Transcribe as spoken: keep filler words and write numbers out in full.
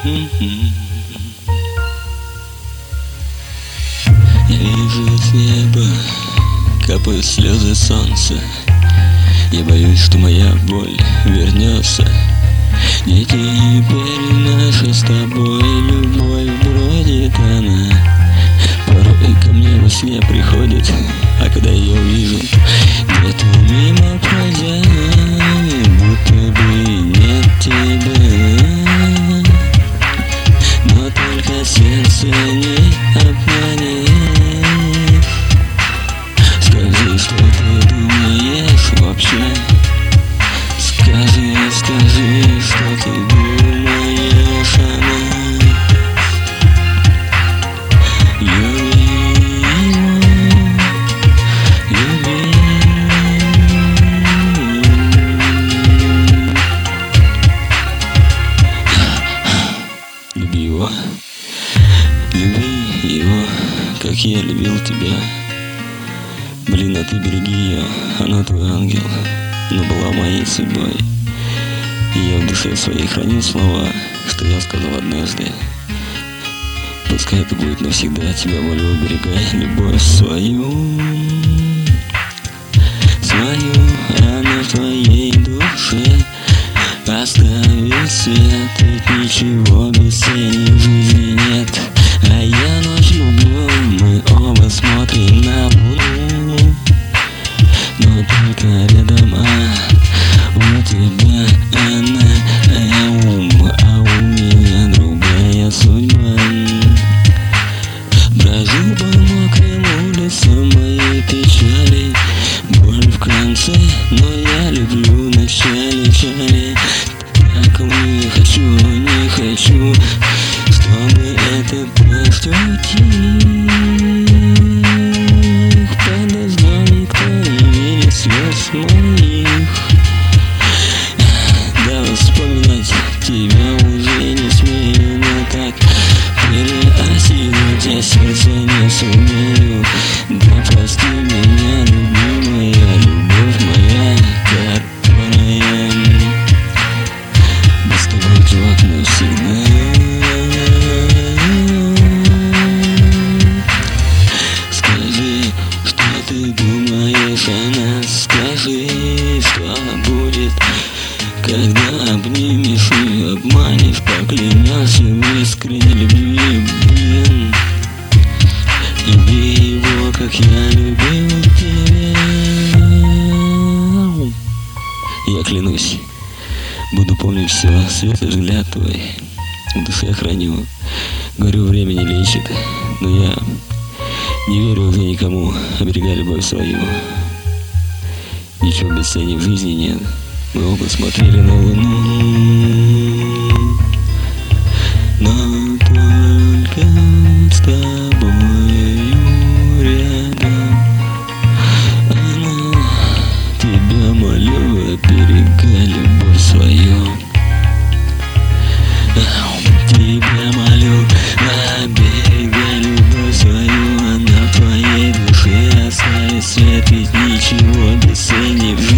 Я вижу с неба капают слезы солнца. Я боюсь, что моя боль вернется. Не теперь наша с тобой любовь бродит она. Порой ко мне во сне приходит, а когда я увижу, где-то мимо пройдя, будто бы нет тебя. Но только сердце не обманешь. Скажи, что ты думаешь вообще. Скажи, скажи, что ты думаешь о нас. Люби его, люби. Люби его, люби его, как я любил тебя. Блин, а ты береги ее, она твой ангел, но была моей судьбой. И я в душе своей хранил слова, что я сказал однажды. Пускай это будет навсегда, тебя волю оберегай, любовь свою. Свою, она в твоей душе оставит свет, ведь ничего бесценней в жизни нет. А я ночь люблю, мы оба смотрим на луну, но только рядом, а у тебя она, а ум, а у меня другая судьба. Брожу по мокрым улицам моей печали, боль в конце, но я люблю в начале чали. Так не хочу, не хочу, чтобы это просто утих. Под дождем никто не видит слез моих. Да, вспоминать тебя уже не смею, но так переосилить я сердце не сумею. Да прости меня, любимая, любовь моя, которая без тобой, чувак, навсегда. Скажи, что ты думаешь о нас. Скажи, что будет, когда обнимешь и обманешь, поклянешься в искренней любви. Блин, люби его, как я любил тебя. Я клянусь, буду помнить все, светлый взгляд твой в душе храню. Говорю, время не лечит, но я не верю уже никому, оберегай любовь свою. Ничего бесценней в жизни нет. Мы оба смотрели на луну, но только с тобою рядом. Она, тебя молю, оберегай любовь свою. Тебя молю, оберегай любовь свою. Она в твоей душе оставит свет, ведь ничего бесценней в жизни.